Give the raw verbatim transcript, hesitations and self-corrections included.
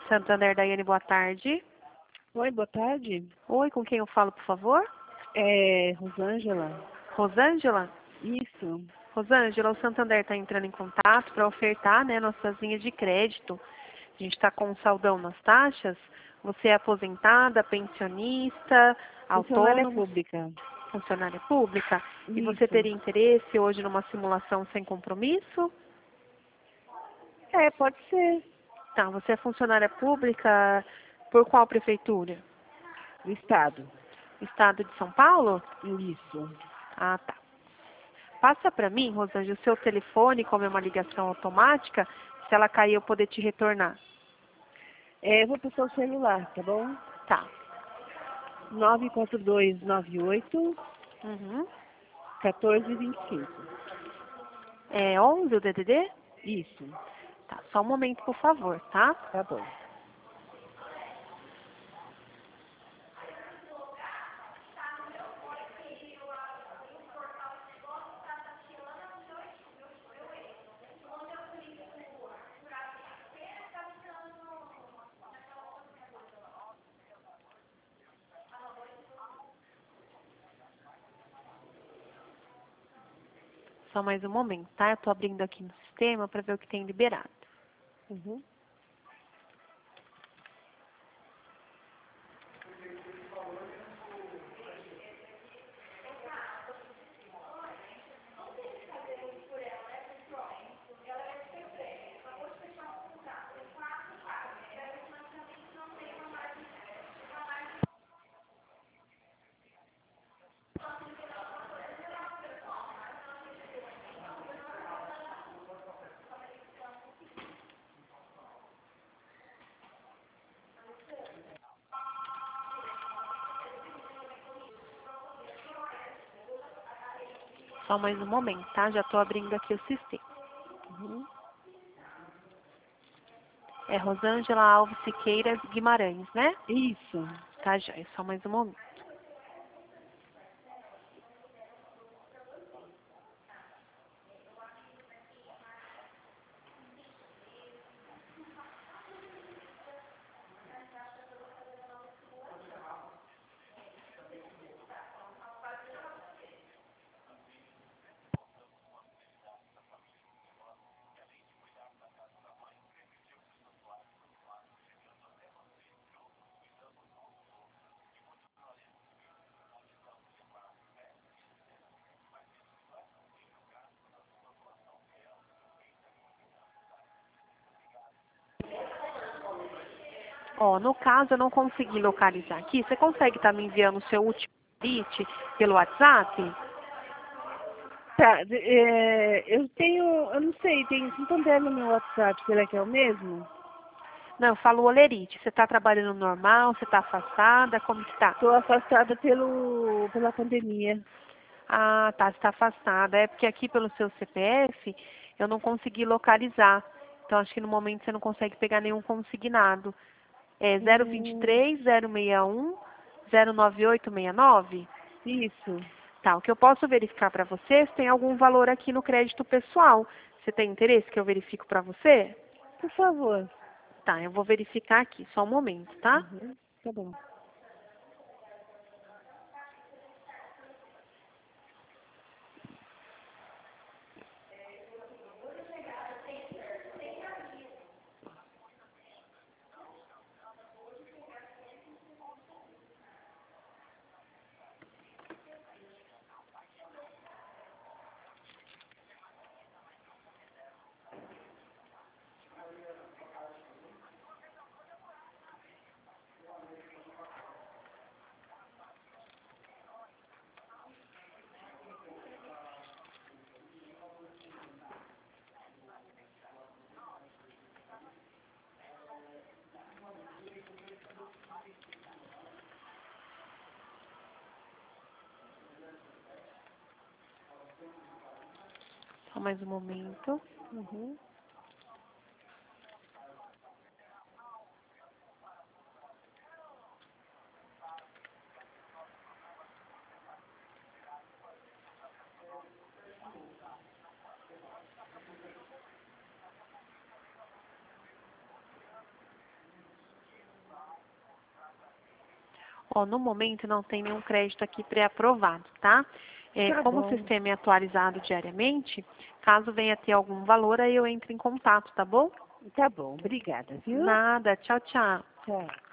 Santander, Daiane, boa tarde. Oi, boa tarde. Oi, com quem eu falo, por favor? É Rosângela. Rosângela? Isso. Rosângela, o Santander está entrando em contato para ofertar, né, nossas linhas de crédito. A gente está com um saldão nas taxas. Você é aposentada, pensionista, Funcionária autônomo, pública. funcionária pública? E você Isso. teria interesse hoje numa simulação sem compromisso? É, pode ser. Tá, você é funcionária pública por qual prefeitura? Do Estado. Estado de São Paulo? Isso. Ah, tá. Passa para mim, Rosângela, o seu telefone, como é uma ligação automática, se ela cair eu poder te retornar. É, eu vou pro seu celular, tá bom? Tá. nove quatro dois nove oito, Uhum. um quatro dois cinco. É onze o D D D? Isso. Tá, só um momento, por favor, tá? Tá bom. Só mais um momento, tá? Eu tô abrindo aqui no sistema para ver o que tem liberado. Uhum. Só mais um momento, tá? Já tô abrindo aqui o sistema. Uhum. É Rosângela Alves Siqueira Guimarães, né? Isso. Tá, já. É só mais um momento. Ó, no caso eu não consegui localizar aqui. Você consegue estar me enviando o seu último bit pelo WhatsApp? Tá, de- é, eu tenho, eu não sei, tem Santander no meu WhatsApp, será que é o mesmo? Não, eu falo olerite. Você está trabalhando normal? Você está afastada? Como que tá? Estou afastada pelo, pela pandemia. Ah, tá, você está afastada. É porque aqui pelo seu C P F eu não consegui localizar. Então acho que no momento você não consegue pegar nenhum consignado. É zero vinte e Hum, três, zero sessenta e um, zero nove oito seis nove? isso. Tá, o que eu posso verificar para você se tem algum valor aqui no crédito pessoal. Você tem interesse que eu verifico para você? Por favor. Tá, eu vou verificar aqui, só um momento, tá? Uhum, tá bom. Só mais um momento. Uhum. Ó, no momento não tem nenhum crédito aqui pré-aprovado, tá? É, Tá como bom. o sistema é atualizado diariamente, caso venha ter algum valor, aí eu entro em contato, tá bom? Tá bom, obrigada, viu? Nada, tchau, tchau. Tchau.